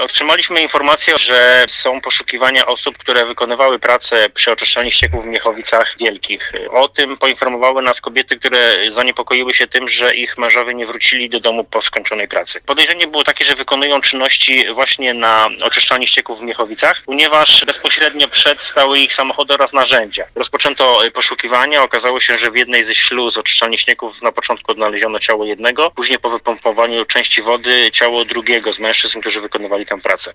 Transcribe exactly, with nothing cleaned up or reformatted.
Otrzymaliśmy informację, że są poszukiwania osób, które wykonywały pracę przy oczyszczalni ścieków w Miechowicach Wielkich. O tym poinformowały nas kobiety, które zaniepokoiły się tym, że ich mężowie nie wrócili do domu po skończonej pracy. Podejrzenie było takie, że wykonują czynności właśnie na oczyszczalni ścieków w Miechowicach, ponieważ bezpośrednio przed stały ich samochody oraz narzędzia. Rozpoczęto poszukiwania. Okazało się, że w jednej ze śluz oczyszczalni ścieków na początku odnaleziono ciało jednego, później po wypompowaniu części wody ciało drugiego z mężczyzn, którzy wykonywali tę pracę.